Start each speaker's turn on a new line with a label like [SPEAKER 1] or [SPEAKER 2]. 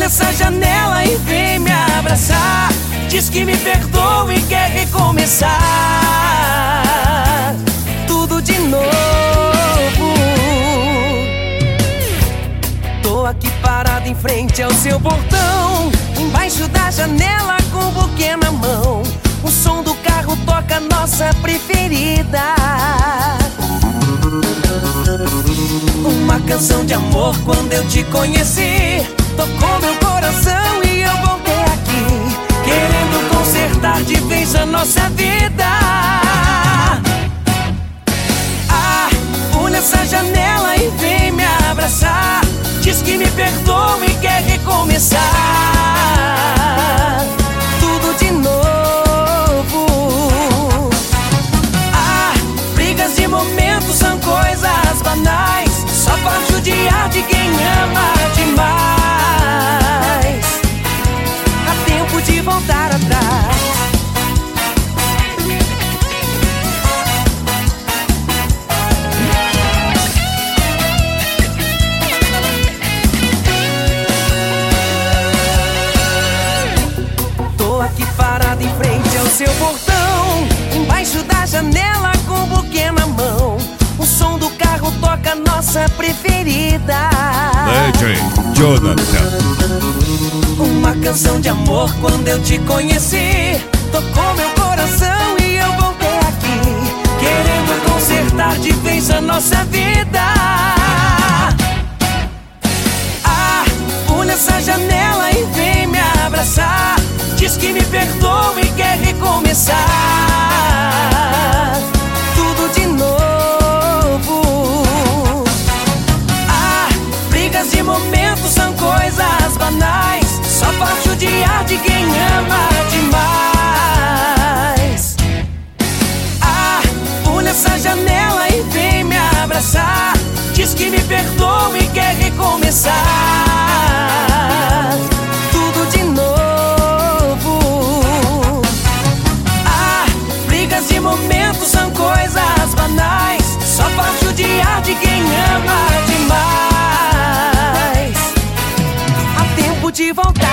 [SPEAKER 1] essa janela e vem me abraçar. Diz que me perdoa e quer recomeçar tudo de novo. Tô aqui parado em frente ao seu portão, embaixo da janela com o buquê na mão. O som do carro toca a nossa preferida, uma canção de amor quando eu te conheci. Tocou meu coração e eu voltei aqui, querendo consertar de vez a nossa vida. Ah, pula essa janela e vem me abraçar. Diz que me perdoa e quer recomeçar tudo de novo. Ah, brigas de momentos são coisas banais, só pra judiar de quem ama demais. Há tempo de voltar atrás. Tô aqui parado em frente ao seu portão, embaixo da janela com o buquê na mão. O som do carro toca a nossa preferida,
[SPEAKER 2] DJ Jonathan.
[SPEAKER 1] uma canção de amor quando eu te conheci. Tocou meu coração e eu voltei aqui, querendo consertar de vez a nossa vida. Ah, pula essa janela e vem me abraçar. Diz que me perdoa e quer recomeçar tudo de novo. Ah, brigas de momentos são coisas banais, só pra judiar de quem ama demais. Ah, pula essa janela e vem me abraçar. Diz que me perdoa e quer recomeçar tudo de novo. Ah, brigas de momentos são coisas banais, só pra judiar de quem ama demais. Há tempo de voltar.